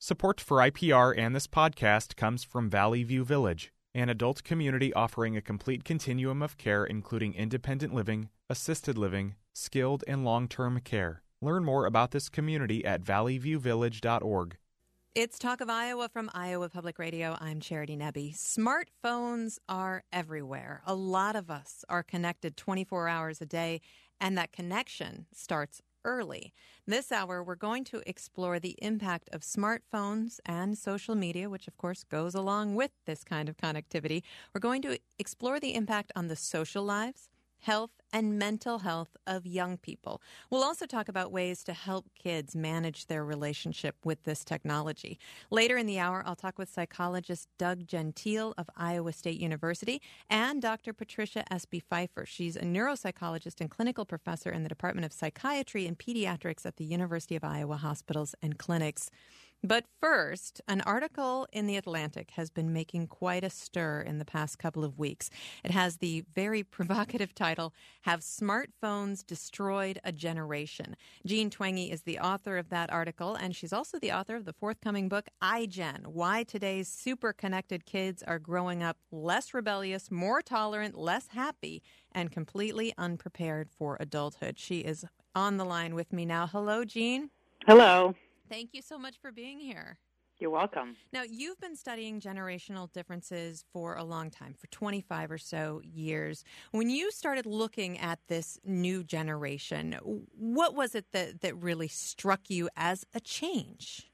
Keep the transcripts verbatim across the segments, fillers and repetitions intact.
Support for I P R and this podcast comes from Valley View Village, an adult community offering a complete continuum of care including independent living, assisted living, skilled and long-term care. Learn more about this community at valley view village dot org. It's Talk of Iowa from Iowa Public Radio. I'm Charity Nebbe. Smartphones are everywhere. A lot of us are connected twenty-four hours a day, and that connection starts early. This hour, we're going to explore the impact of smartphones and social media, which of course goes along with this kind of connectivity. We're going to explore the impact on the social lives, health, and mental health of young people. We'll also talk about ways to help kids manage their relationship with this technology. Later in the hour, I'll talk with psychologist Doug Gentile of Iowa State University and Doctor Patricia Espy Pfeiffer. She's a neuropsychologist and clinical professor in the Department of Psychiatry and Pediatrics at the University of Iowa Hospitals and Clinics. But first, an article in The Atlantic has been making quite a stir in the past couple of weeks. It has the very provocative title, Have Smartphones Destroyed a Generation? Jean Twenge is the author of that article, and she's also the author of the forthcoming book, iGen, Why Today's Super Connected Kids Are Growing Up Less Rebellious, More Tolerant, Less Happy, and Completely Unprepared for Adulthood. She is on the line with me now. Hello, Jean. Hello. Thank you so much for being here. You're welcome. Now, you've been studying generational differences for a long time, for twenty-five or so years. When you started looking at this new generation, what was it that, that really struck you as a change?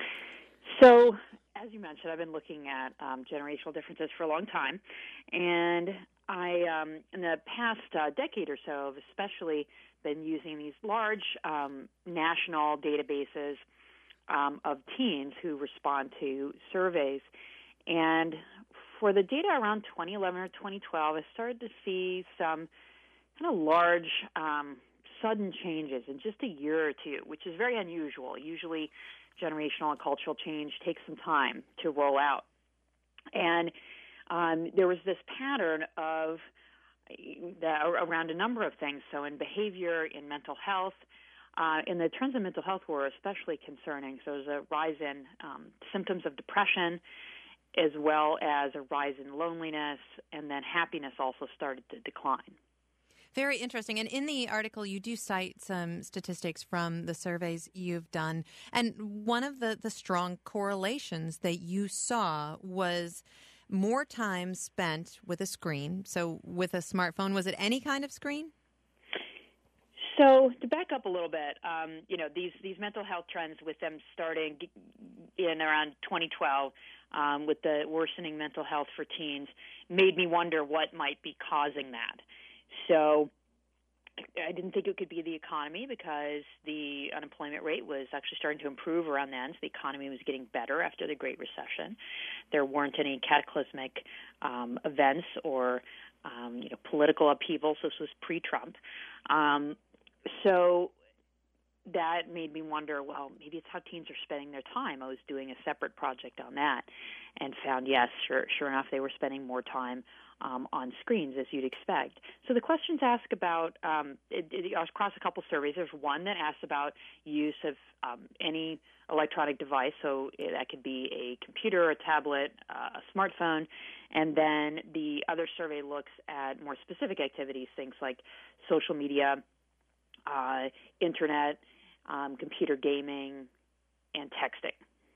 So, as you mentioned, I've been looking at um, generational differences for a long time. And I, um, in the past uh, decade or so, have especially been using these large um, national databases Um, of teens who respond to surveys. And for the data around twenty eleven or twenty twelve, I started to see some kind of large, um, sudden changes in just a year or two, which is very unusual. Usually generational and cultural change takes some time to roll out. And um, there was this pattern of the, around a number of things. So in behavior, in mental health, Uh, and the trends in mental health were especially concerning. So there's a rise in um, symptoms of depression, as well as a rise in loneliness, and then happiness also started to decline. Very interesting. And in the article, you do cite some statistics from the surveys you've done. And one of the, the strong correlations that you saw was more time spent with a screen. So with a smartphone, was it any kind of screen? So to back up a little bit, um, you know, these, these mental health trends with them starting in around twenty twelve um, with the worsening mental health for teens made me wonder what might be causing that. So I didn't think it could be the economy because the unemployment rate was actually starting to improve around then. So the economy was getting better after the Great Recession. There weren't any cataclysmic um, events or, um, you know, political upheaval. So this was pre-Trump. Um, So that made me wonder, well, maybe it's how teens are spending their time. I was doing a separate project on that and found, yes, sure, sure enough, they were spending more time um, on screens, as you'd expect. So the questions ask about, um, it, it, across a couple surveys, there's one that asks about use of um, any electronic device. So it, that could be a computer, a tablet, uh, a smartphone. And then the other survey looks at more specific activities, things like social media, Uh, internet, um, computer gaming, and texting.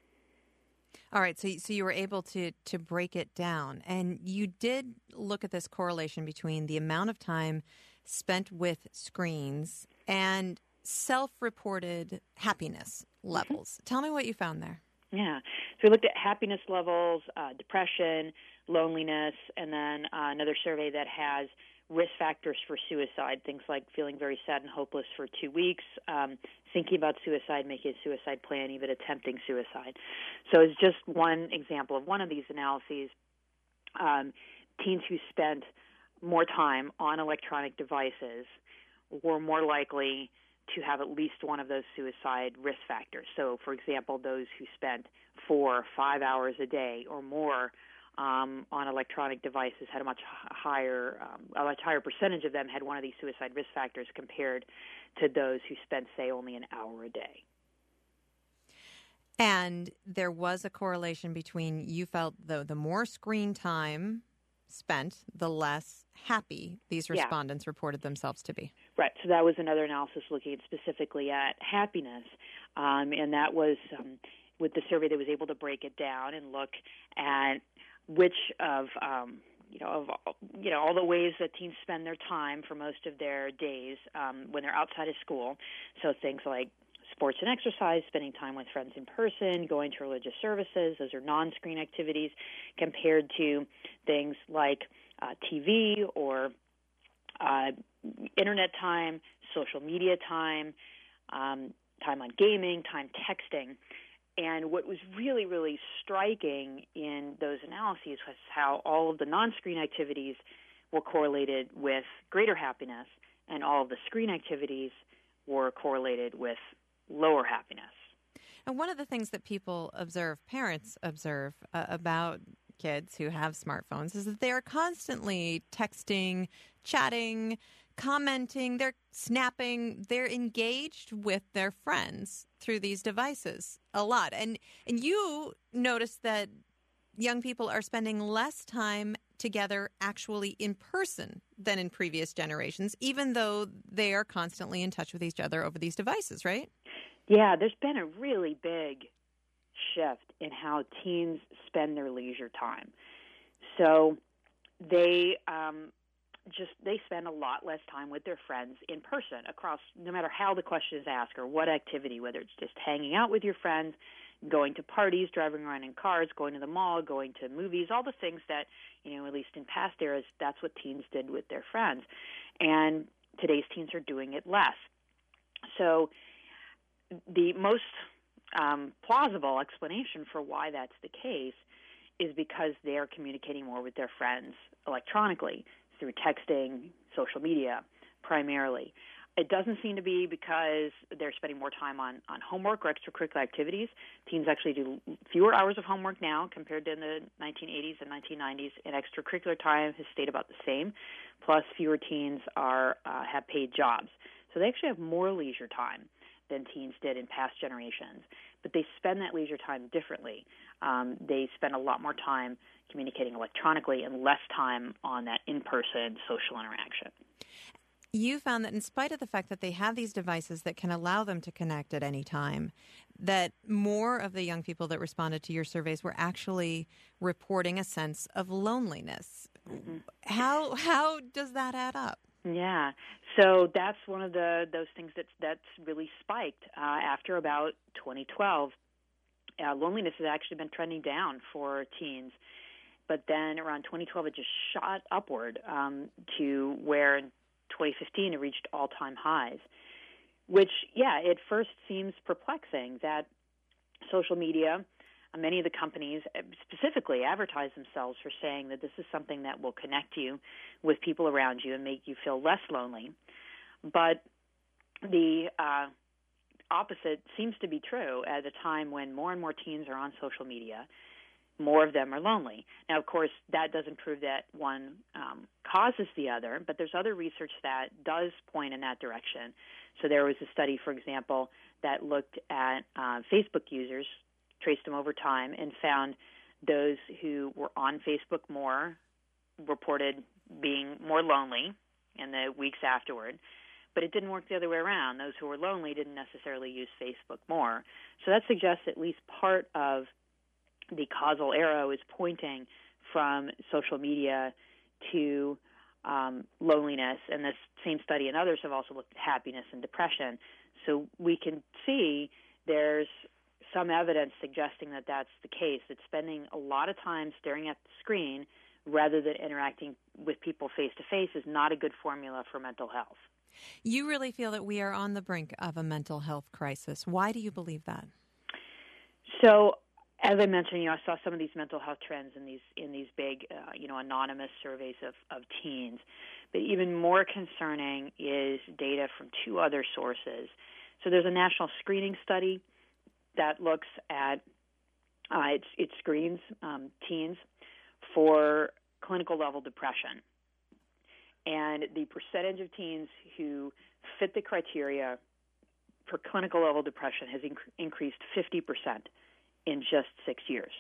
All right, so so you were able to to break it down, and you did look at this correlation between the amount of time spent with screens and self-reported happiness levels. Mm-hmm. Tell me what you found there. Yeah, so we looked at happiness levels, uh, depression, loneliness, and then uh, another survey that has risk factors for suicide, things like feeling very sad and hopeless for two weeks, um, thinking about suicide, making a suicide plan, even attempting suicide. So it's just one example of one of these analyses. Um, teens who spent more time on electronic devices were more likely to have at least one of those suicide risk factors. So, for example, those who spent four or five hours a day or more Um, on electronic devices had a much higher, um, a much higher percentage of them had one of these suicide risk factors compared to those who spent, say, only an hour a day. And there was a correlation between, you felt the, the more screen time spent, the less happy these respondents yeah. reported themselves to be. Right. So that was another analysis looking specifically at happiness. Um, and that was um, with the survey that was able to break it down and look at which of, um, you know, of, you know, all the ways that teens spend their time for most of their days um, when they're outside of school. So things like sports and exercise, spending time with friends in person, going to religious services, those are non-screen activities, compared to things like uh, T V or uh, internet time, social media time, um, time on gaming, time texting. And what was really, really striking in those analyses was how all of the non-screen activities were correlated with greater happiness, and all of the screen activities were correlated with lower happiness. And one of the things that people observe, parents observe uh, about kids who have smartphones, is that they are constantly texting, chatting, commenting, they're snapping, they're engaged with their friends through these devices a lot. And and you notice that young people are spending less time together actually in person than in previous generations, even though they are constantly in touch with each other over these devices, right? Yeah, there's been a really big shift in how teens spend their leisure time. So they um, just they spend a lot less time with their friends in person across, no matter how the question is asked or what activity, whether it's just hanging out with your friends, going to parties, driving around in cars, going to the mall, going to movies, all the things that, you know, at least in past eras, that's what teens did with their friends. And today's teens are doing it less. So the most um, plausible explanation for why that's the case is because they're communicating more with their friends electronically through texting, social media primarily. It doesn't seem to be because they're spending more time on, on homework or extracurricular activities. Teens actually do fewer hours of homework now compared to in the nineteen eighties and nineteen nineties, and extracurricular time has stayed about the same. Plus, fewer teens are uh, have paid jobs. So they actually have more leisure time than teens did in past generations. But they spend that leisure time differently. Um, they spend a lot more time communicating electronically and less time on that in-person social interaction. You found that in spite of the fact that they have these devices that can allow them to connect at any time, that more of the young people that responded to your surveys were actually reporting a sense of loneliness. Mm-hmm. How how does that add up? Yeah, so that's one of the those things that's that's really spiked uh, after about twenty twelve. Uh, loneliness has actually been trending down for teens, but then around twenty twelve it just shot upward um, to where in twenty fifteen it reached all-time highs, which, yeah, at first seems perplexing that social media, many of the companies specifically advertise themselves for saying that this is something that will connect you with people around you and make you feel less lonely. But the uh, opposite seems to be true at a time when more and more teens are on social media. More of them are lonely. Now, of course, that doesn't prove that one um, causes the other, but there's other research that does point in that direction. So there was a study, for example, that looked at uh, Facebook users, traced them over time, and found those who were on Facebook more reported being more lonely in the weeks afterward. But it didn't work the other way around. Those who were lonely didn't necessarily use Facebook more. So that suggests at least part of the causal arrow is pointing from social media to um, loneliness. And this same study and others have also looked at happiness and depression. So we can see there's some evidence suggesting that that's the case, that spending a lot of time staring at the screen rather than interacting with people face-to-face is not a good formula for mental health. You really feel that we are on the brink of a mental health crisis. Why do you believe that? So, as I mentioned, you know, I saw some of these mental health trends in these in these big, uh, you know, anonymous surveys of, of teens. But even more concerning is data from two other sources. So there's a national screening study that looks at, uh, it, it screens um, teens for clinical level depression. And the percentage of teens who fit the criteria for clinical level depression has inc- increased fifty percent in just six years.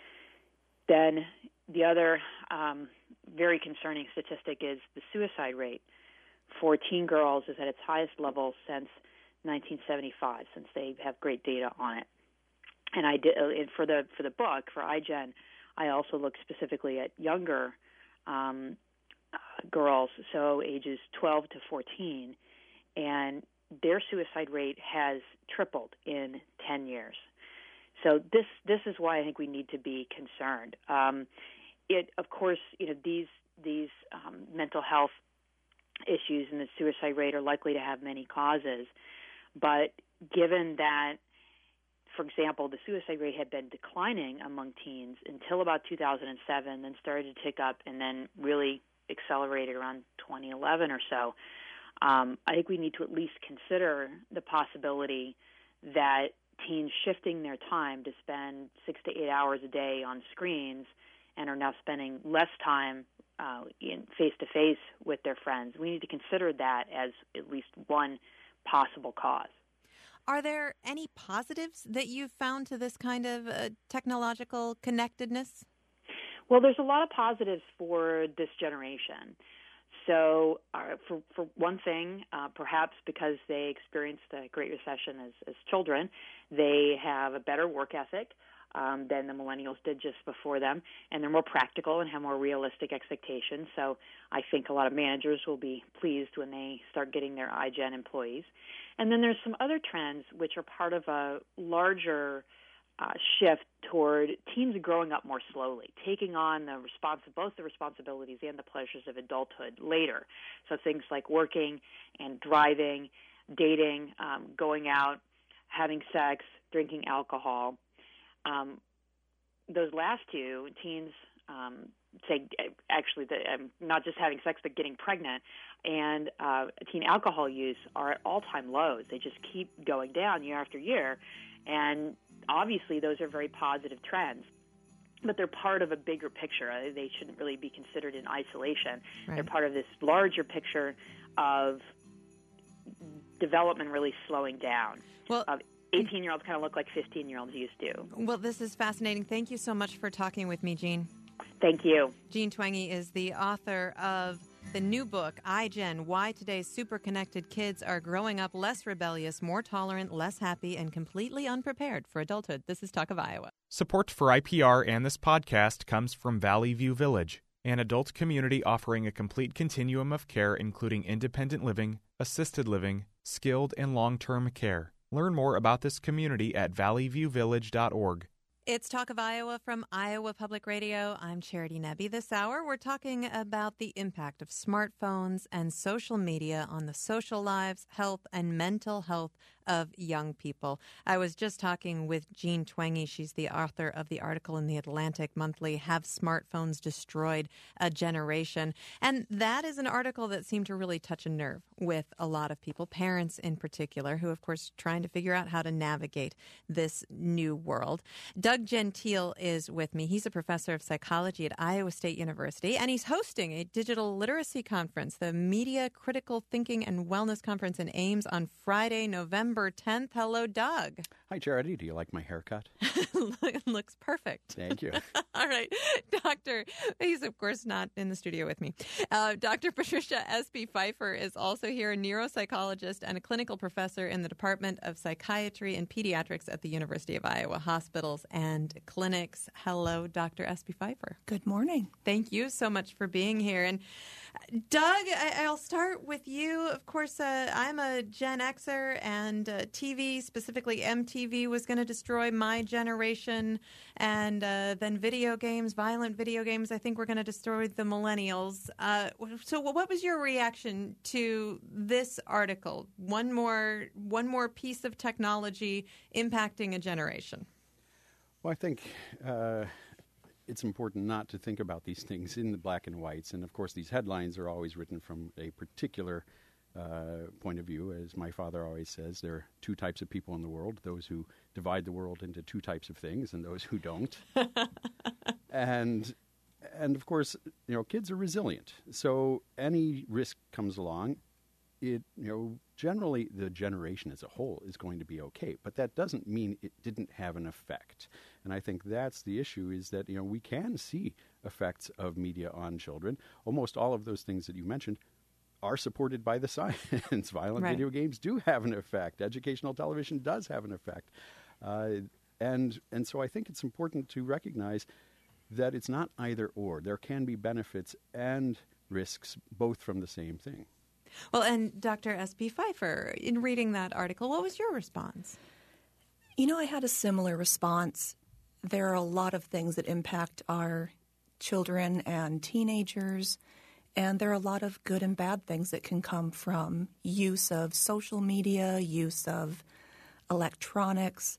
Then the other um, very concerning statistic is the suicide rate for teen girls is at its highest level since nineteen seventy-five, since they have great data on it. And I did and for the for the book for iGen, I also looked specifically at younger um, uh, girls, so ages twelve to fourteen, and their suicide rate has tripled in ten years. So this this is why I think we need to be concerned. Um, it, of course, you know these these um, mental health issues and the suicide rate are likely to have many causes, but given that, for example, the suicide rate had been declining among teens until about two thousand seven, then started to tick up, and then really accelerated around twenty eleven or so. Um, I think we need to at least consider the possibility that teens shifting their time to spend six to eight hours a day on screens and are now spending less time uh, in face-to-face with their friends. We need to consider that as at least one possible cause. Are there any positives that you've found to this kind of uh, technological connectedness? Well, there's a lot of positives for this generation. So uh, for, for one thing, uh, perhaps because they experienced the Great Recession as, as children, they have a better work ethic um, than the millennials did just before them, and they're more practical and have more realistic expectations. So I think a lot of managers will be pleased when they start getting their iGen employees. And then there's some other trends which are part of a larger uh, shift toward teens growing up more slowly, taking on the respons- both the responsibilities and the pleasures of adulthood later. So things like working and driving, dating, um, going out, having sex, drinking alcohol. Um, those last two, teens um, say actually the, um, not just having sex but getting pregnant, and uh, teen alcohol use are at all-time lows. They just keep going down year after year, and obviously those are very positive trends, but they're part of a bigger picture. They shouldn't really be considered in isolation. Right. They're part of this larger picture of development really slowing down. Well, of eighteen-year-olds kind of look like fifteen-year-olds used to. Well, this is fascinating. Thank you so much for talking with me, Jean. Thank you. Jean Twenge is the author of the new book, iGen, Why Today's Super-Connected Kids Are Growing Up Less Rebellious, More Tolerant, Less Happy, and Completely Unprepared for Adulthood. This is Talk of Iowa. Support for I P R and this podcast comes from Valley View Village, an adult community offering a complete continuum of care, including independent living, assisted living, skilled and long-term care. Learn more about this community at valley view village dot org. It's Talk of Iowa from Iowa Public Radio. I'm Charity Nebbe. This hour, we're talking about the impact of smartphones and social media on the social lives, health, and mental health of young people. I was just talking with Jean Twenge. She's the author of the article in the Atlantic Monthly, Have Smartphones Destroyed a Generation? And that is an article that seemed to really touch a nerve with a lot of people, parents in particular, who, of course, trying to figure out how to navigate this new world. Doug Gentile is with me. He's a professor of psychology at Iowa State University, and he's hosting a digital literacy conference, the Media Critical Thinking and Wellness Conference in Ames on Friday, November tenth. Hello, Doug. Hi, Charity. Do you like my haircut? It looks perfect. Thank you. All right. Doctor, he's, of course, not in the studio with me. Uh, Doctor Patricia Espy Pfeiffer is also here, a neuropsychologist and a clinical professor in the Department of Psychiatry and Pediatrics at the University of Iowa Hospitals and Clinics. Hello, Doctor Espy Pfeiffer. Good morning. Thank you so much for being here. And Doug, I- I'll start with you. Of course, uh, I'm a Gen Xer, and uh, T V, specifically M T V, was going to destroy my generation. And uh, then video games, violent video games, I think were going to destroy the millennials. Uh, so what was your reaction to this article? One more, one more piece of technology impacting a generation. Well, I think uh, it's important not to think about these things in the black and whites. And, of course, these headlines are always written from a particular uh, point of view. As my father always says, there are two types of people in the world, those who divide the world into two types of things and those who don't. and, and, of course, you know, kids are resilient. So any risk comes along, it, you know, generally the generation as a whole is going to be okay, but that doesn't mean it didn't have an effect. And I think that's the issue, is that, you know, we can see effects of media on children. Almost all of those things that you mentioned are supported by the science. Violent Right. video games do have an effect. Educational television does have an effect. Uh, and and so I think it's important to recognize that it's not either or. There can be benefits and risks both from the same thing. Well, and Doctor S B Pfeiffer, in reading that article, what was your response? You know, I had a similar response. There are a lot of things that impact our children and teenagers, and there are a lot of good and bad things that can come from use of social media, use of electronics,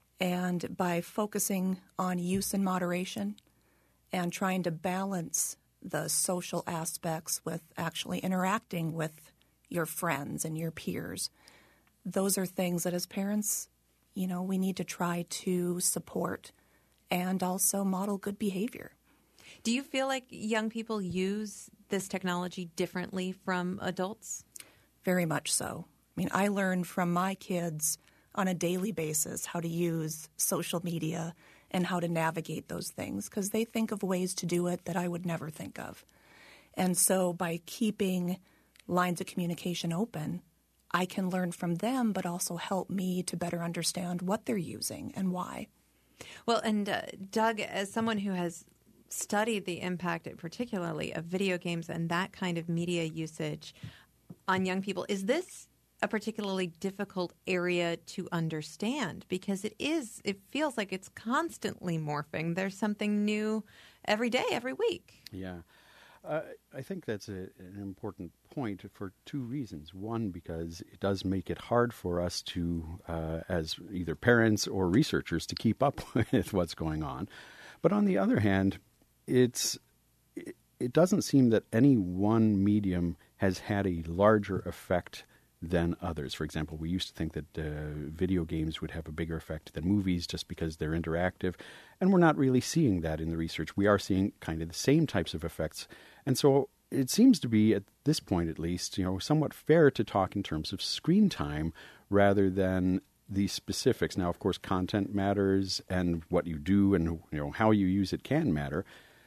and by focusing on use in moderation and trying to balance the social aspects with actually interacting with your friends and your peers, those are things that as parents, you know, we need to try to support and also model good behavior. Do you feel like young people use this technology differently from adults? Very much so. I mean, I learn from my kids on a daily basis how to use social media and how to navigate those things, because they think of ways to do it that I would never think of. And so by keeping lines of communication open, I can learn from them, but also help me to better understand what they're using and why. Well, and uh, Doug, as someone who has studied the impact, particularly of video games and that kind of media usage on young people, is this a particularly difficult area to understand? Because it is, it feels like it's constantly morphing. There's something new every day, every week. Yeah. Uh, I think that's a, an important point for two reasons. One, because it does make it hard for us to, uh, as either parents or researchers, to keep up with what's going on. But on the other hand, it's it, it doesn't seem that any one medium has had a larger effect than others. For example, we used to think that uh, video games would have a bigger effect than movies just because they're interactive, and we're not really seeing that in the research. We are seeing kind of the same types of effects, and so it seems to be, at this point at least, you know, somewhat fair to talk in terms of screen time rather than the specifics. Now, of course, content matters, and what you do and, you know, how you use it can matter,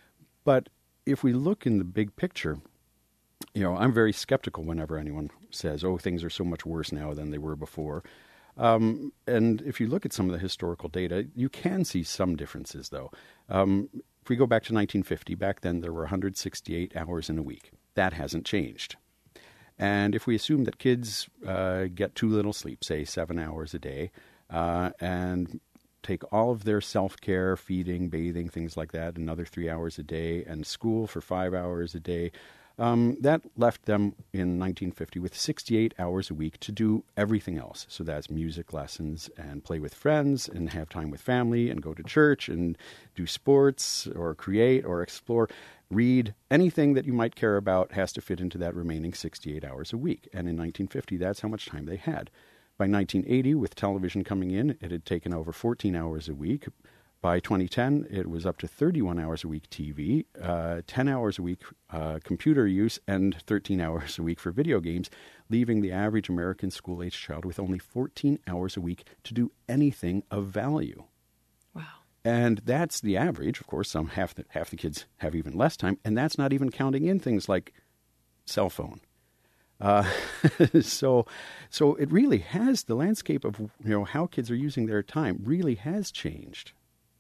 but if we look in the big picture, you know, I'm very skeptical whenever anyone says, oh, things are so much worse now than they were before. Um, and if you look at some of the historical data, you can see some differences, though. Um, if we go back to nineteen fifty, back then there were one hundred sixty-eight hours in a week. That hasn't changed. And if we assume that kids uh, get too little sleep, say seven hours a day, uh, and take all of their self-care, feeding, bathing, things like that, another three hours a day, and school for five hours a day, Um, that left them in nineteen fifty with sixty-eight hours a week to do everything else. So that's music lessons and play with friends and have time with family and go to church and do sports or create or explore, read. Anything that you might care about has to fit into that remaining sixty-eight hours a week. And in nineteen fifty, that's how much time they had. By nineteen eighty, with television coming in, it had taken over fourteen hours a week. By twenty ten, it was up to thirty-one hours a week T V, uh, ten hours a week uh, computer use, and thirteen hours a week for video games, leaving the average American school-age child with only fourteen hours a week to do anything of value. Wow. And that's the average. Of course, some half the, half the kids have even less time, and that's not even counting in things like cell phone. Uh, so, so it really has, the landscape of, you know, how kids are using their time really has changed.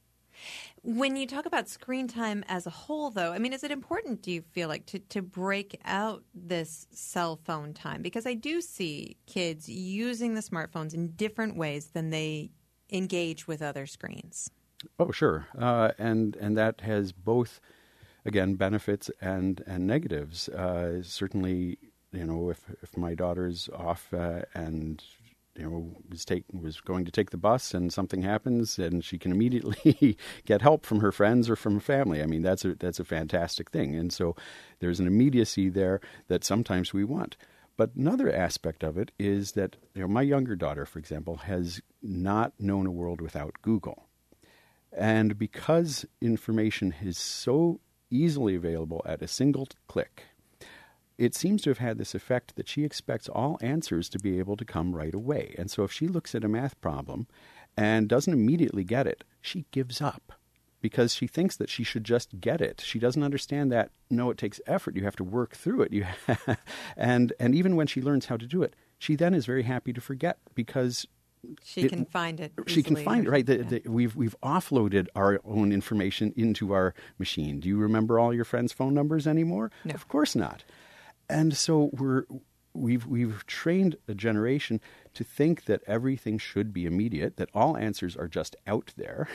When you talk about screen time as a whole, though, I mean, is it important, do you feel like, to, to break out this cell phone time? Because I do see kids using the smartphones in different ways than they engage with other screens. Oh, sure. Uh, and and that has both, again, benefits and, and negatives. Uh, certainly, you know, if, if my daughter's off uh, and... you know, was take was going to take the bus and something happens and she can immediately get help from her friends or from family. I mean, that's a that's a fantastic thing. And so there's an immediacy there that sometimes we want. But another aspect of it is that, you know, my younger daughter, for example, has not known a world without Google. And because information is so easily available at a single click, it seems to have had this effect that she expects all answers to be able to come right away. And so if she looks at a math problem and doesn't immediately get it, she gives up because she thinks that she should just get it. She doesn't understand that, no, it takes effort. You have to work through it. You and and even when she learns how to do it, she then is very happy to forget because she it, can find it. She can find it, right? The, yeah. the, we've we've offloaded our own information into our machine. Do you remember all your friends' phone numbers anymore? No. Of course not. And so we're we've we've trained a generation to think that everything should be immediate, that all answers are just out there,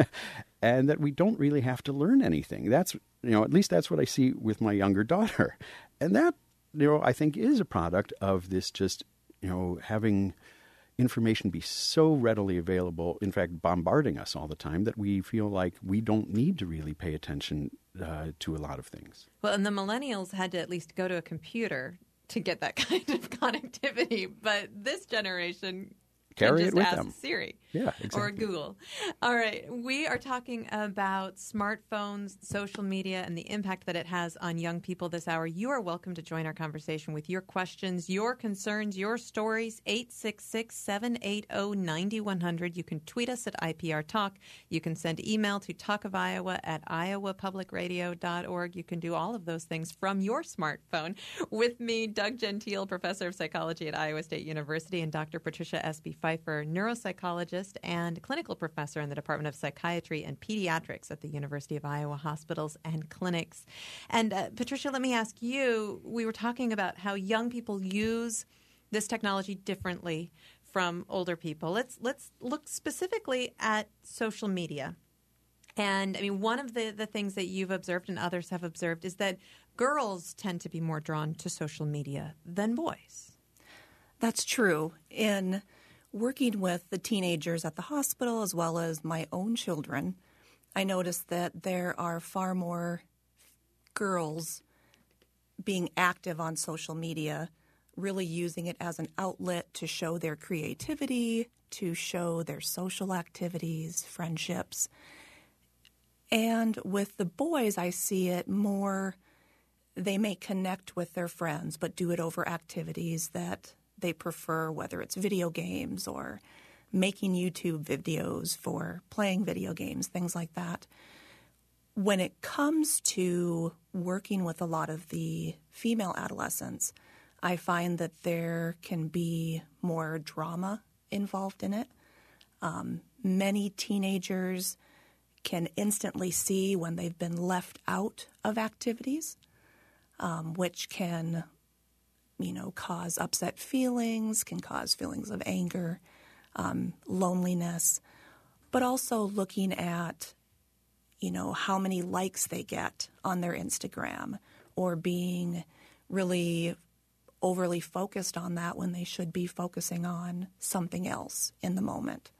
and that we don't really have to learn anything. That's you know, at least that's what I see with my younger daughter, and that you know I think is a product of this just you know having information be so readily available, in fact, bombarding us all the time, that we feel like we don't need to really pay attention uh, to a lot of things. Well, and the millennials had to at least go to a computer to get that kind of connectivity, but this generation Carry can just it with ask them. Siri Yeah, exactly. or Google. All right, we are talking about smartphones, social media, and the impact that it has on young people this hour. You are welcome to join our conversation with your questions, your concerns, your stories, eight six six, seven eight zero, nine one zero zero. You can tweet us at I P R Talk. You can send email to talkofiowa at iowa public radio dot org. You can do all of those things from your smartphone. With me, Doug Gentile, professor of psychology at Iowa State University, and Doctor Patricia S B Pfeiffer, neuropsychologist and clinical professor in the Department of Psychiatry and Pediatrics at the University of Iowa Hospitals and Clinics. And uh, Patricia, let me ask you, we were talking about how young people use this technology differently from older people. Let's let's look specifically at social media. And I mean, one of the, the things that you've observed and others have observed is that girls tend to be more drawn to social media than boys. That's true. In working with the teenagers at the hospital as well as my own children, I noticed that there are far more girls being active on social media, really using it as an outlet to show their creativity, to show their social activities, friendships. And with the boys, I see it more, they may connect with their friends, but do it over activities that they prefer, whether it's video games or making YouTube videos for playing video games, things like that. When it comes to working with a lot of the female adolescents, I find that there can be more drama involved in it. Um, many teenagers can instantly see when they've been left out of activities, um, which can you know, cause upset feelings, can cause feelings of anger, um, loneliness, but also looking at, you know, how many likes they get on their Instagram, or being really overly focused on that when they should be focusing on something else in the moment.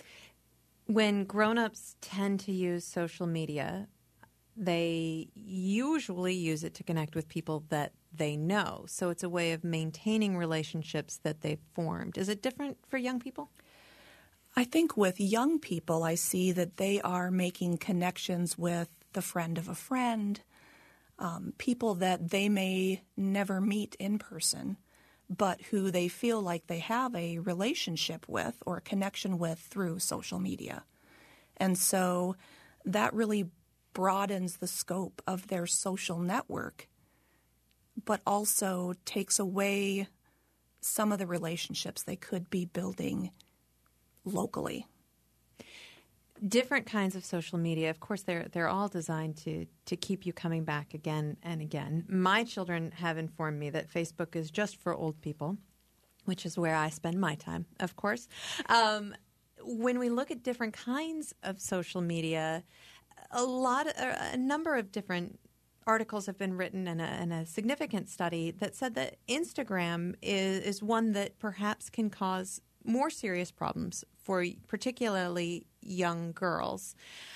When grown-ups tend to use social media, they usually use it to connect with people that they know. So it's a way of maintaining relationships that they've formed. Is it different for young people? I think with young people, I see that they are making connections with the friend of a friend, um, people that they may never meet in person, but who they feel like they have a relationship with or a connection with through social media. And so that really broadens the scope of their social network, but also takes away some of the relationships they could be building locally. Different kinds of social media, of course, they're they're all designed to to keep you coming back again and again. My children have informed me that Facebook is just for old people, which is where I spend my time, of course. Um, when we look at different kinds of social media, a lot, a number of different articles have been written and a, and a significant study that said that Instagram is, is one that perhaps can cause more serious problems for particularly young girls.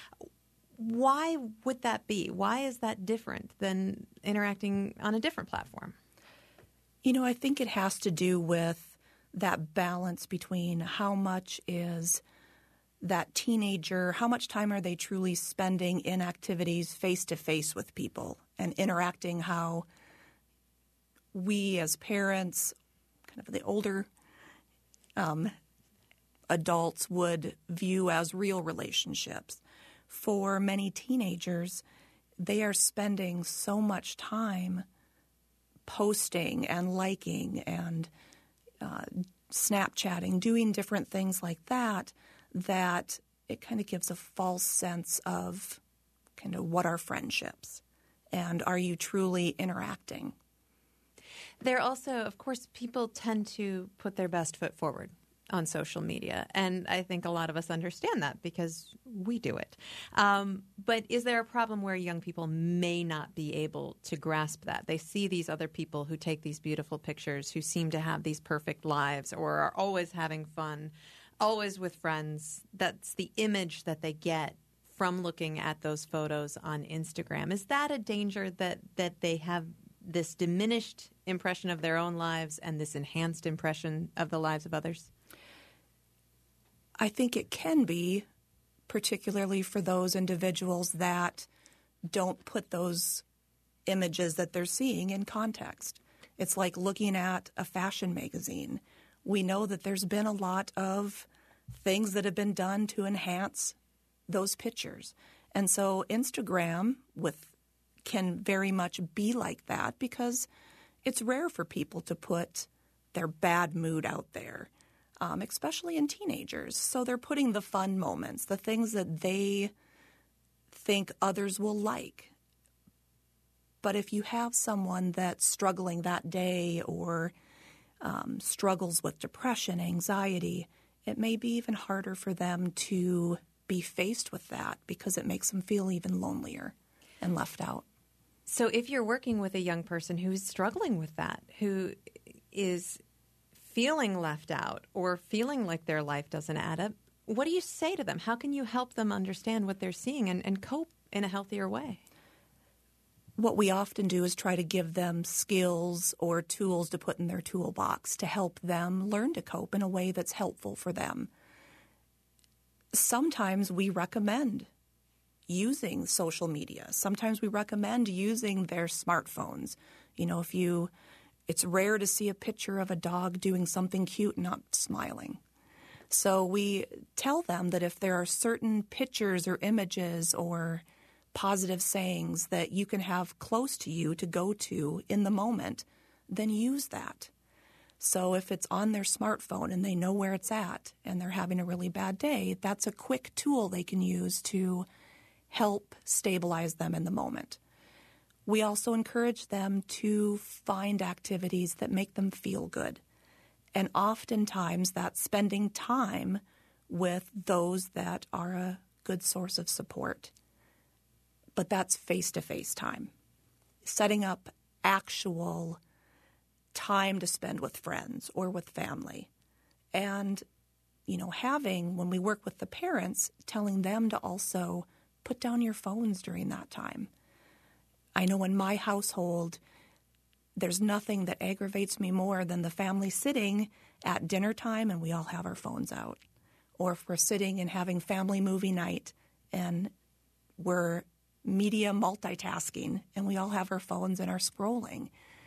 Why would that be? Why is that different than interacting on a different platform? You know, I think it has to do with that balance between how much is that teenager, how much time are they truly spending in activities face-to-face with people and interacting how we as parents, kind of the older um, adults, would view as real relationships. For many teenagers, they are spending so much time posting and liking and uh, Snapchatting, doing different things like that, that it kind of gives a false sense of kind of what are friendships and are you truly interacting? There also, of course, people tend to put their best foot forward on social media, and I think a lot of us understand that because we do it. Um, but is there a problem where young people may not be able to grasp that? They see these other people who take these beautiful pictures, who seem to have these perfect lives or are always having fun, always with friends. That's the image that they get from looking at those photos on Instagram. Is that a danger that, that they have this diminished impression of their own lives and this enhanced impression of the lives of others? I think it can be, particularly for those individuals that don't put those images that they're seeing in context. It's like looking at a fashion magazine. We know that there's been a lot of things that have been done to enhance those pictures. And so Instagram with can very much be like that because it's rare for people to put their bad mood out there. Um, especially in teenagers. So they're putting the fun moments, the things that they think others will like. But if you have someone that's struggling that day or um, struggles with depression, anxiety, it may be even harder for them to be faced with that because it makes them feel even lonelier and left out. So if you're working with a young person who's struggling with that, who is feeling left out or feeling like their life doesn't add up, what do you say to them? How can you help them understand what they're seeing and, and cope in a healthier way? What we often do is try to give them skills or tools to put in their toolbox to help them learn to cope in a way that's helpful for them. Sometimes we recommend using social media. Sometimes we recommend using their smartphones. You know, if you It's rare to see a picture of a dog doing something cute and not smiling. So we tell them that if there are certain pictures or images or positive sayings that you can have close to you to go to in the moment, then use that. So if it's on their smartphone and they know where it's at and they're having a really bad day, that's a quick tool they can use to help stabilize them in the moment. We also encourage them to find activities that make them feel good. And oftentimes that's spending time with those that are a good source of support. But that's face-to-face time. Setting up actual time to spend with friends or with family. And, you know, having, when we work with the parents, telling them to also put down your phones during that time. I know in my household, there's nothing that aggravates me more than the family sitting at dinner time and we all have our phones out. Or if we're sitting and having family movie night and we're media multitasking and we all have our phones and are scrolling.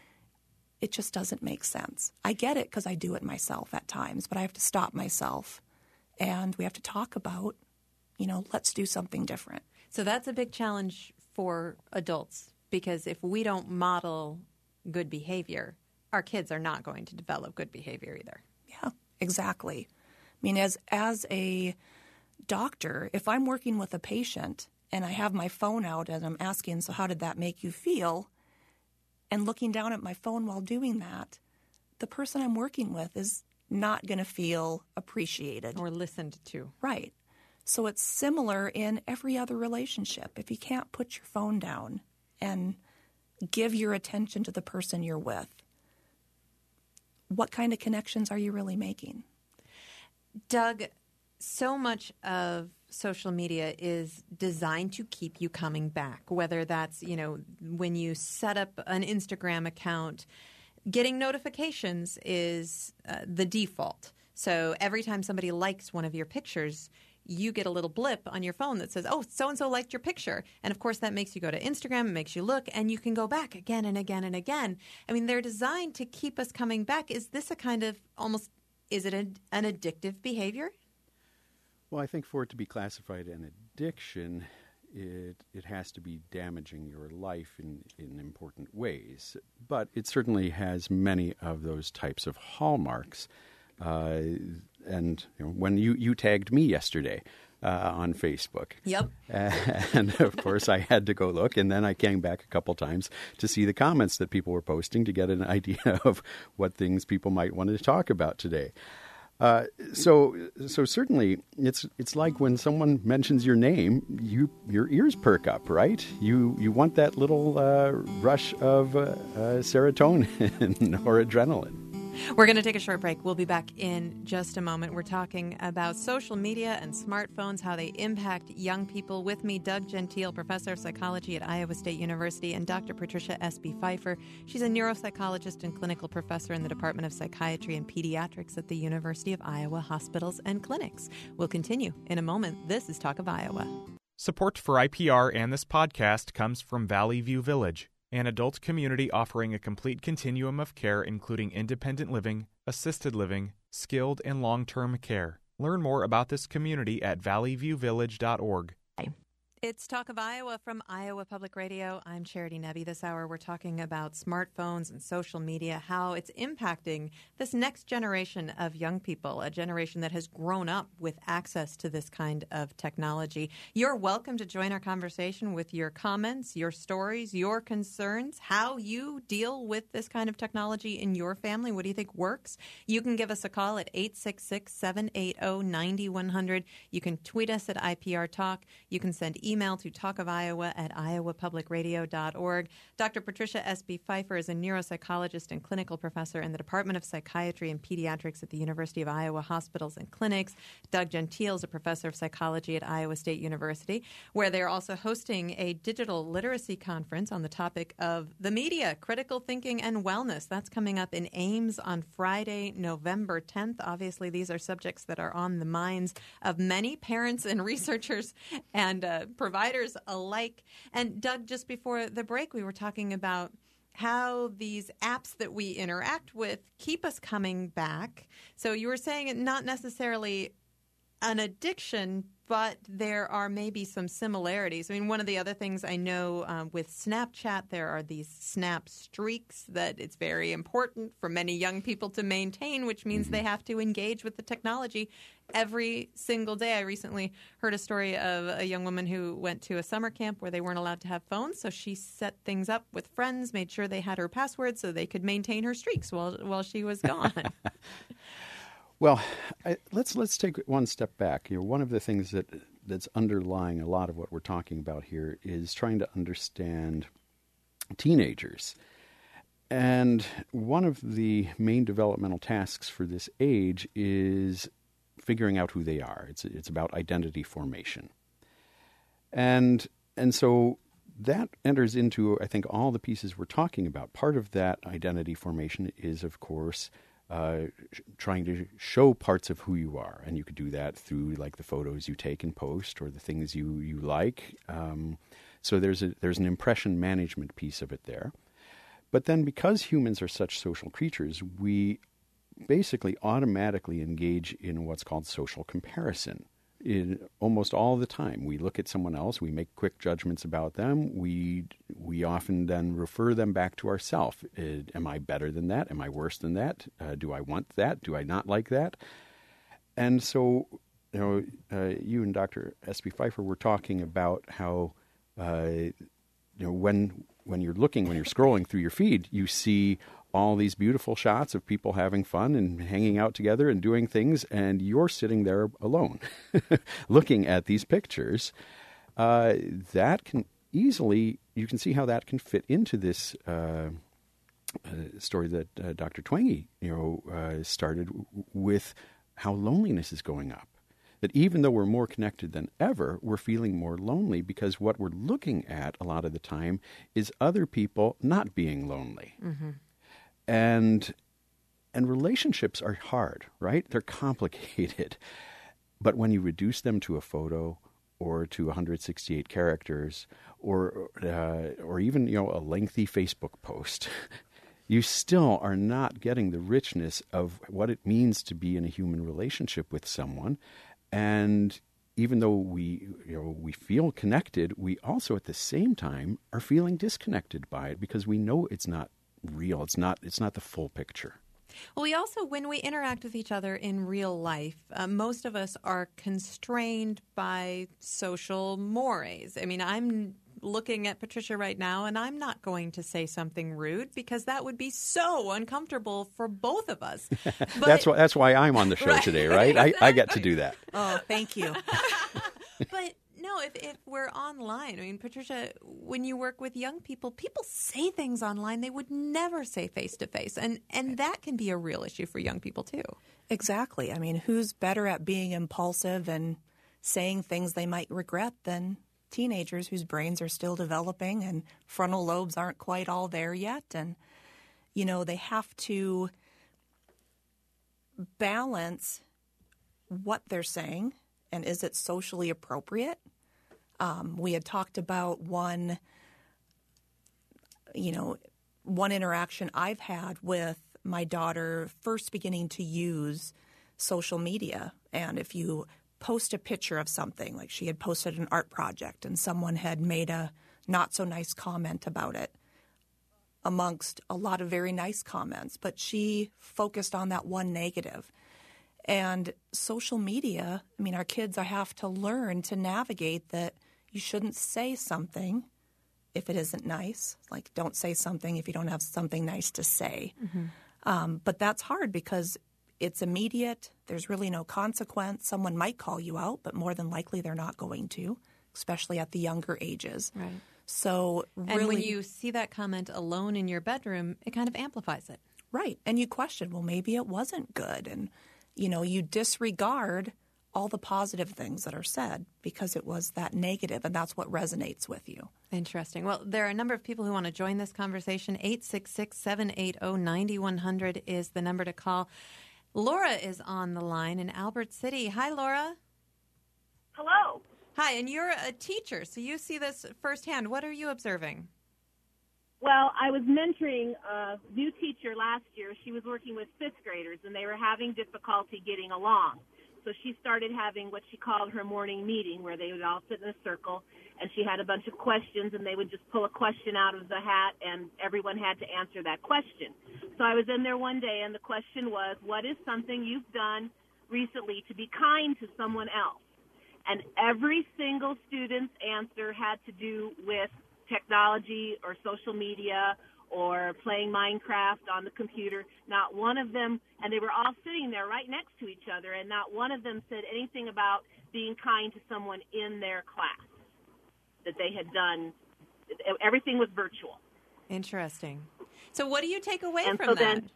It just doesn't make sense. I get it because I do it myself at times, but I have to stop myself and we have to talk about, you know, let's do something different. So that's a big challenge for adults because if we don't model good behavior, our kids are not going to develop good behavior either. Yeah, exactly. I mean, as as a doctor, if I'm working with a patient and I have my phone out and I'm asking, so how did that make you feel? And looking down at my phone while doing that, the person I'm working with is not going to feel appreciated. Or listened to. Right. So it's similar in every other relationship. If you can't put your phone down and give your attention to the person you're with, what kind of connections are you really making? Doug, so much of social media is designed to keep you coming back, whether that's, you know, when you set up an Instagram account, getting notifications is uh, the default. So every time somebody likes one of your pictures, you get a little blip on your phone that says, oh, so-and-so liked your picture. And, of course, that makes you go to Instagram, it makes you look, and you can go back again and again and again. I mean, they're designed to keep us coming back. Is this a kind of almost, is it a, an addictive behavior? Well, I think for it to be classified an addiction, it it has to be damaging your life in, in important ways. But it certainly has many of those types of hallmarks. Uh, and you know, when you, you tagged me yesterday uh, on Facebook. Yep. And, of course, I had to go look, and then I came back a couple times to see the comments that people were posting to get an idea of what things people might want to talk about today. Uh, so, so certainly, it's it's like when someone mentions your name, you your ears perk up, right? You you want that little uh, rush of uh, uh, serotonin or adrenaline. We're going to take a short break. We'll be back in just a moment. We're talking about social media and smartphones, how they impact young people. With me, Doug Gentile, professor of psychology at Iowa State University, and Doctor Patricia Espy Pfeiffer. She's a neuropsychologist and clinical professor in the Department of Psychiatry and Pediatrics at the University of Iowa Hospitals and Clinics. We'll continue in a moment. This is Talk of Iowa. Support for I P R and this podcast comes from Valley View Village, an adult community offering a complete continuum of care including independent living, assisted living, skilled and long-term care. Learn more about this community at valley view village dot org. It's Talk of Iowa from Iowa Public Radio. I'm Charity Nebbe. This hour we're talking about smartphones and social media, how it's impacting this next generation of young people, a generation that has grown up with access to this kind of technology. You're welcome to join our conversation with your comments, your stories, your concerns, how you deal with this kind of technology in your family. What do you think works? You can give us a call at eight six six, seven eight zero, nine one zero zero. You can tweet us at I P R Talk. You can send email Email to talkofiowa at iowa public radio dot org. Doctor Patricia Espy Pfeiffer is a neuropsychologist and clinical professor in the Department of Psychiatry and Pediatrics at the University of Iowa Hospitals and Clinics. Doug Gentile is a professor of psychology at Iowa State University, where they're also hosting a digital literacy conference on the topic of the media, critical thinking, and wellness. That's coming up in Ames on Friday, November tenth. Obviously, these are subjects that are on the minds of many parents and researchers and uh, providers alike. And Doug, just before the break, we were talking about how these apps that we interact with keep us coming back. So you were saying not necessarily an addiction, but there are maybe some similarities. I mean, one of the other things I know um, with Snapchat, there are these Snap streaks that it's very important for many young people to maintain, which means they have to engage with the technology every single day. I recently heard a story of a young woman who went to a summer camp where they weren't allowed to have phones, so she set things up with friends, made sure they had her password so they could maintain her streaks while while she was gone. Well, I, let's let's take one step back. You know, one of the things that that's underlying a lot of what we're talking about here is trying to understand teenagers. And one of the main developmental tasks for this age is figuring out who they are. It's it's about identity formation. And and so that enters into, I think, all the pieces we're talking about. Part of that identity formation is, of course, Uh, trying to show parts of who you are. And you could do that through like the photos you take and post or the things you, you like. Um, so there's a, there's an impression management piece of it there. But then because humans are such social creatures, we basically automatically engage in what's called social comparison. In almost all the time, we look at someone else, we make quick judgments about them. We we often then refer them back to ourselves. Uh, am I better than that? Am I worse than that? Uh, do I want that? Do I not like that? And so, you know, uh, you and Doctor Espy Pfeiffer were talking about how, uh, you know, when when you're looking, when you're scrolling through your feed, you see all these beautiful shots of people having fun and hanging out together and doing things, and you're sitting there alone looking at these pictures. Uh, that can easily, you can see how that can fit into this uh, uh, story that uh, Doctor Twenge, you know, uh, started w- with how loneliness is going up. That even though we're more connected than ever, we're feeling more lonely because what we're looking at a lot of the time is other people not being lonely. Mm-hmm. And and relationships are hard, right? They're complicated. But when you reduce them to a photo or to one hundred sixty-eight characters, or uh, or even, you know, a lengthy Facebook post, you still are not getting the richness of what it means to be in a human relationship with someone. And even though we, you know, we feel connected, we also at the same time are feeling disconnected by it because we know it's not real. It's not. It's not the full picture. Well, we also, when we interact with each other in real life, uh, most of us are constrained by social mores. I mean, I'm looking at Patricia right now, and I'm not going to say something rude because that would be so uncomfortable for both of us. But, that's why. That's why I'm on the show right, today, right? Exactly. I, I get to do that. Oh, thank you. But no, if, if we're online, I mean, Patricia, when you work with young people, people say things online they would never say face-to-face, and, and that can be a real issue for young people, too. Exactly. I mean, who's better at being impulsive and saying things they might regret than teenagers whose brains are still developing and frontal lobes aren't quite all there yet? And, you know, they have to balance what they're saying and is it socially appropriate? Um, we had talked about one, you know, one interaction I've had with my daughter first beginning to use social media. And if you post a picture of something, like she had posted an art project and someone had made a not so nice comment about it amongst a lot of very nice comments, but she focused on that one negative. And social media, I mean, our kids have to learn to navigate that you shouldn't say something if it isn't nice. Like, don't say something if you don't have something nice to say. Mm-hmm. Um, but that's hard because it's immediate. There's really no consequence. Someone might call you out, but more than likely they're not going to, especially at the younger ages. Right. So really, and when you see that comment alone in your bedroom, it kind of amplifies it. Right. And you question, well, maybe it wasn't good. And, you know, you disregard all the positive things that are said because it was that negative, and that's what resonates with you. Interesting. Well, there are a number of people who want to join this conversation. eight six six, seven eight zero, nine one zero zero is the number to call. Laura is on the line in Albert City. Hi, Laura. Hello. Hi, and you're a teacher, so you see this firsthand. What are you observing? Well, I was mentoring a new teacher last year. She was working with fifth graders, and they were having difficulty getting along. So she started having what she called her morning meeting, where they would all sit in a circle, and she had a bunch of questions, and they would just pull a question out of the hat, and everyone had to answer that question. So I was in there one day, and the question was, what is something you've done recently to be kind to someone else? And every single student's answer had to do with technology or social media or playing Minecraft on the computer. Not one of them, and they were all sitting there right next to each other, and not one of them said anything about being kind to someone in their class that they had done. Everything was virtual. Interesting. So what do you take away and from so that? Then,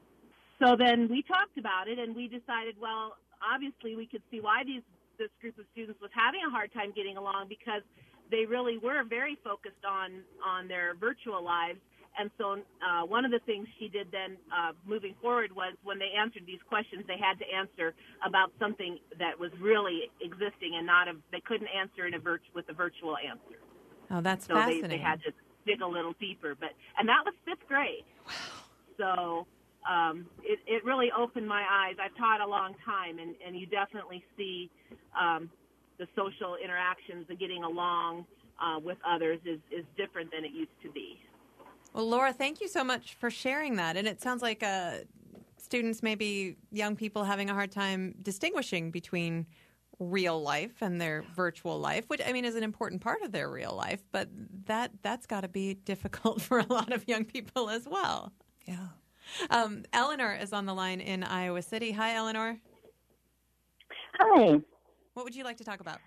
so then we talked about it, and we decided, well, obviously we could see why these this group of students was having a hard time getting along because they really were very focused on, on their virtual lives. And so uh, one of the things she did then uh, moving forward was when they answered these questions, they had to answer about something that was really existing and not a, they couldn't answer in a virt- with a virtual answer. Oh, that's so fascinating. So they, they had to dig a little deeper. But and that was fifth grade. Wow. So um, it, it really opened my eyes. I've taught a long time, and, and you definitely see um, the social interactions and getting along uh, with others is, is different than it used to be. Well, Laura, thank you so much for sharing that. And it sounds like uh, students, maybe young people, having a hard time distinguishing between real life and their virtual life, which, I mean, is an important part of their real life. But that, that's got to be difficult for a lot of young people as well. Yeah. Um, Eleanor is on the line in Iowa City. Hi, Eleanor. Hi. What would you like to talk about?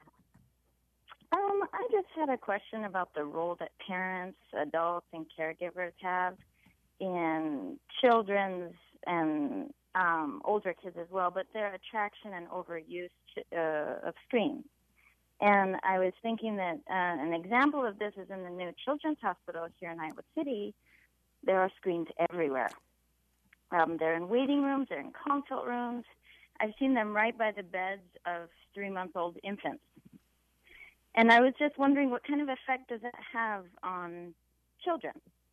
Um, I just had a question about the role that parents, adults, and caregivers have in children's and um, older kids as well, but their attraction and overuse uh, of screens. And I was thinking that uh, an example of this is in the new Children's Hospital here in Iowa City. There are screens everywhere. Um, they're in waiting rooms, they're in consult rooms. I've seen them right by the beds of three-month-old infants. And I was just wondering, what kind of effect does it have on children?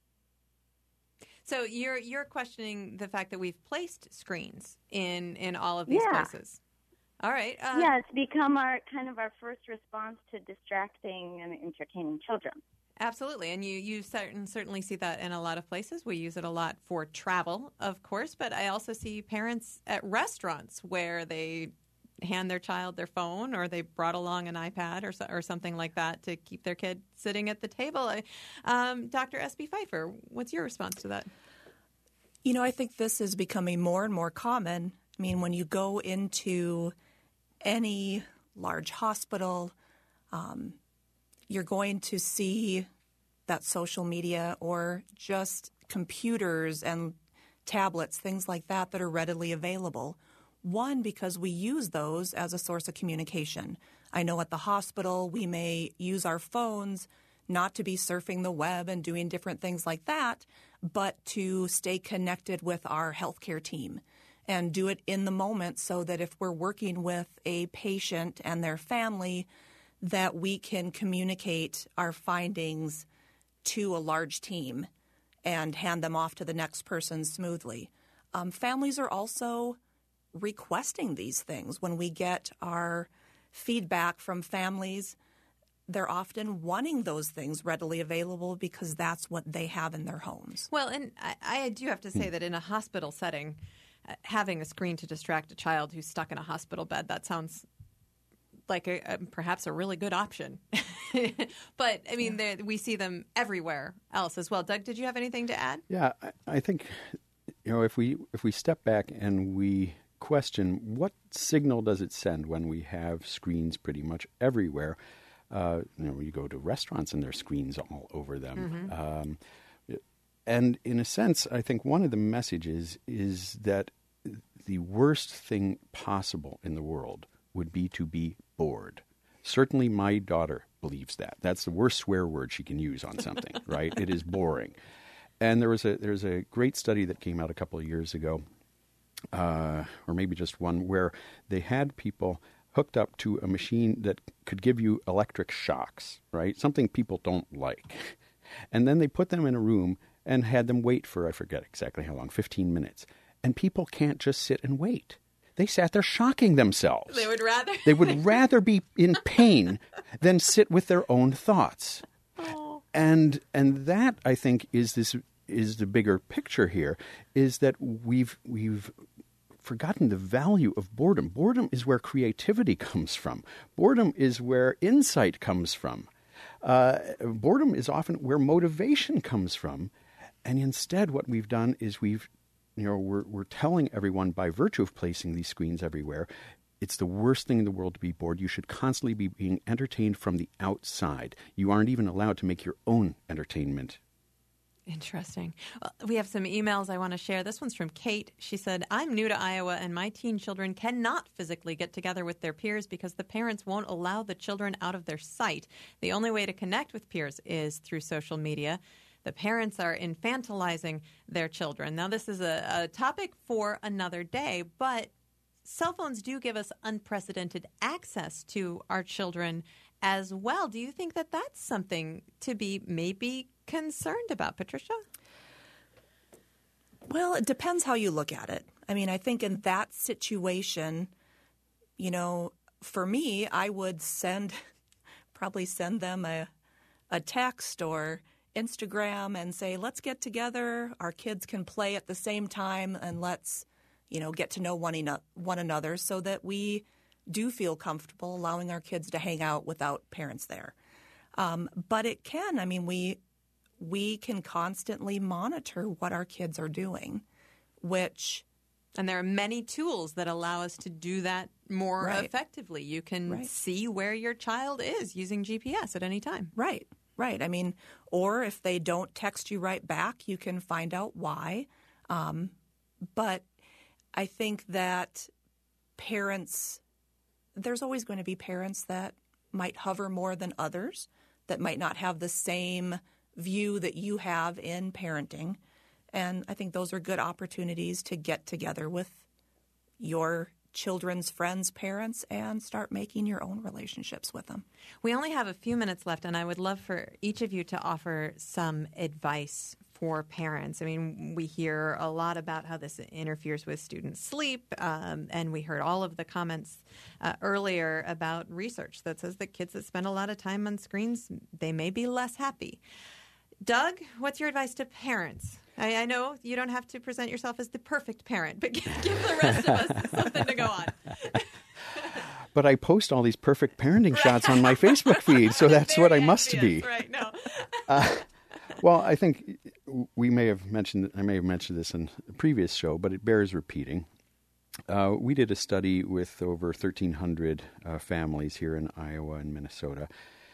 So you're you're questioning the fact that we've placed screens in, in all of these yeah. places. All right. Uh, yeah, it's become our kind of our first response to distracting and entertaining children. Absolutely. And you, you certain, certainly see that in a lot of places. We use it a lot for travel, of course, but I also see parents at restaurants where they hand their child their phone, or they brought along an iPad or, so, or something like that to keep their kid sitting at the table. Um, Doctor S B Pfeiffer, what's your response to that? You know, I think this is becoming more and more common. I mean, when you go into any large hospital, um, you're going to see that social media or just computers and tablets, things like that, that are readily available. One, because we use those as a source of communication. I know at the hospital we may use our phones not to be surfing the web and doing different things like that, but to stay connected with our healthcare team and do it in the moment, so that if we're working with a patient and their family, that we can communicate our findings to a large team and hand them off to the next person smoothly. Um, families are also requesting these things. When we get our feedback from families, they're often wanting those things readily available because that's what they have in their homes. Well, and I, I do have to say that in a hospital setting, uh, having a screen to distract a child who's stuck in a hospital bed, that sounds like a, a, perhaps a really good option. But, I mean, yeah. we see them everywhere else as well. Doug, did you have anything to add? Yeah, I, I think, you know, if we if we step back and we question what signal does it send when we have screens pretty much everywhere. Uh, you know, you go to restaurants and there's screens all over them. Mm-hmm. Um, and in a sense, I think one of the messages is that the worst thing possible in the world would be to be bored. Certainly my daughter believes that. That's the worst swear word she can use on something, right? It is boring. And there was a there's a great study that came out a couple of years ago, uh, or maybe just one, where they had people hooked up to a machine that could give you electric shocks, right? Something people don't like. And then they put them in a room and had them wait for, I forget exactly how long, fifteen minutes. And people can't just sit and wait. They sat there shocking themselves. They would rather? They would rather be in pain than sit with their own thoughts. Oh. And and that, I think, is this is the bigger picture here, is that we've we've forgotten the value of boredom. Boredom is where creativity comes from. Boredom is where insight comes from. Uh, boredom is often where motivation comes from. And instead, what we've done is we've, you know, we're we're telling everyone, by virtue of placing these screens everywhere, it's the worst thing in the world to be bored. You should constantly be being entertained from the outside. You aren't even allowed to make your own entertainment. Interesting. Well, we have some emails I want to share. This one's from Kate. She said, I'm new to Iowa and my teen children cannot physically get together with their peers because the parents won't allow the children out of their sight. The only way to connect with peers is through social media. The parents are infantilizing their children. Now, this is a, a topic for another day, but cell phones do give us unprecedented access to our children as well. Do you think that that's something to be maybe concerned about, Patricia? Well, it depends how you look at it. I mean, I think in that situation, you know, for me, I would send, probably send them a, a text or Instagram and say, let's get together. Our kids can play at the same time, and let's, you know, get to know one, eno- one another so that we do feel comfortable allowing our kids to hang out without parents there. Um, but it can, I mean, we we can constantly monitor what our kids are doing, which... And there are many tools that allow us to do that more right. effectively. You can right. see where your child is using G P S at any time. Right, right. I mean, or if they don't text you right back, you can find out why. Um, but I think that parents, there's always going to be parents that might hover more than others, that might not have the same view that you have in parenting. And I think those are good opportunities to get together with your children's friends' parents and start making your own relationships with them. We only have a few minutes left, and I would love for each of you to offer some advice for parents. I mean, we hear a lot about how this interferes with students' sleep, um, and we heard all of the comments uh, earlier about research that says that kids that spend a lot of time on screens, they may be less happy. Doug, what's your advice to parents? I, I know you don't have to present yourself as the perfect parent, but give, give the rest of us something to go on. But I post all these perfect parenting right. shots on my Facebook feed, so that's what I must be. Right, no. uh, well, I think we may have mentioned, I may have mentioned this in a previous show, but it bears repeating. Uh, we did a study with over thirteen hundred uh, families here in Iowa and Minnesota.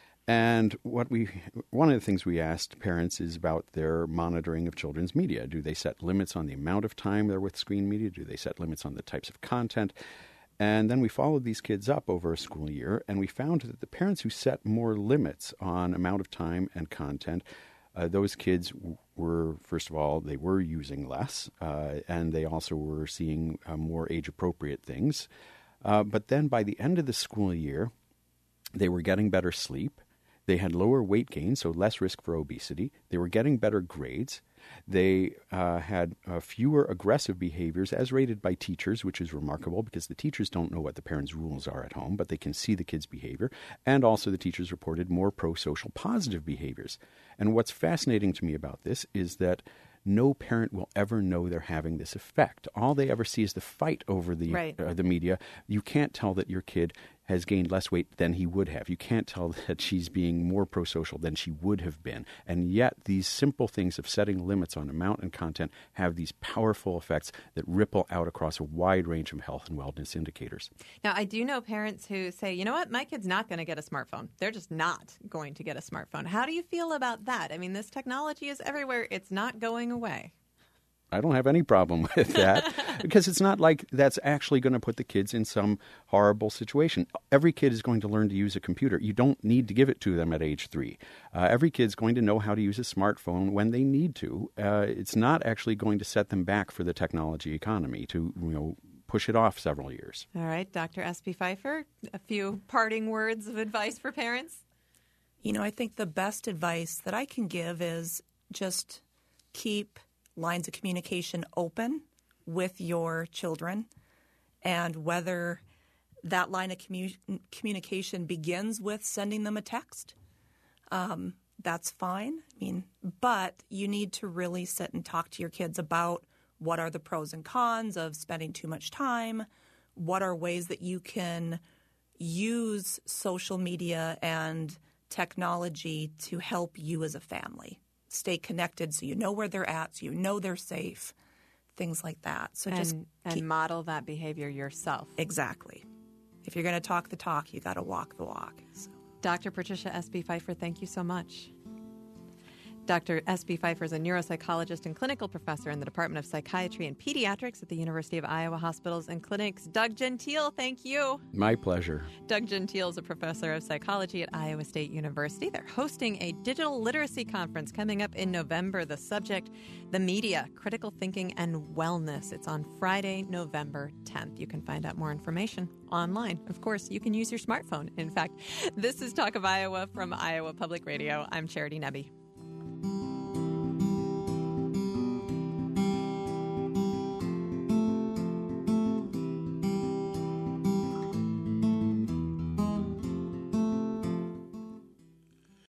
And what we, one of the things we asked parents is about their monitoring of children's media. Do they set limits on the amount of time they're with screen media? Do they set limits on the types of content? And then we followed these kids up over a school year, and we found that the parents who set more limits on amount of time and content, uh, those kids were, first of all, they were using less, uh, and they also were seeing uh, more age-appropriate things. Uh, but then by the end of the school year, they were getting better sleep. They had lower weight gain, so less risk for obesity. They were getting better grades. They uh, had uh, fewer aggressive behaviors as rated by teachers, which is remarkable because the teachers don't know what the parents' rules are at home, but they can see the kids' behavior. And also the teachers reported more pro-social positive behaviors. And what's fascinating to me about this is that no parent will ever know they're having this effect. All they ever see is the fight over the right. uh, the media. You can't tell that your kid has gained less weight than he would have. You can't tell that she's being more pro-social than she would have been. And yet these simple things of setting limits on amount and content have these powerful effects that ripple out across a wide range of health and wellness indicators. Now, I do know parents who say, you know what, my kid's not going to get a smartphone. They're just not going to get a smartphone. How do you feel about that? I mean, this technology is everywhere. It's not going away. I don't have any problem with that because it's not like that's actually going to put the kids in some horrible situation. Every kid is going to learn to use a computer. You don't need to give it to them at age three. Uh, every kid's going to know how to use a smartphone when they need to. Uh, it's not actually going to set them back for the technology economy to, you know, push it off several years. All right, Doctor Espy Pfeiffer, a few parting words of advice for parents? You know, I think the best advice that I can give is just keep lines of communication open with your children, and whether that line of commu- communication begins with sending them a text, um, that's fine. I mean, but you need to really sit and talk to your kids about what are the pros and cons of spending too much time, what are ways that you can use social media and technology to help you as a family. Stay connected so you know where they're at, so you know they're safe, things like that. So and, just and keep, model that behavior yourself. Exactly. If you're going to talk the talk, you got to walk the walk. So. Doctor Patricia Espy Pfeiffer, thank you so much. Doctor Espy Pfeiffer is a neuropsychologist and clinical professor in the Department of Psychiatry and Pediatrics at the University of Iowa Hospitals and Clinics. Doug Gentile, thank you. My pleasure. Doug Gentile is a professor of psychology at Iowa State University. They're hosting a digital literacy conference coming up in November. The subject, the media, critical thinking, and wellness. It's on Friday, November tenth. You can find out more information online. Of course, you can use your smartphone. In fact, this is Talk of Iowa from Iowa Public Radio. I'm Charity Nebbe.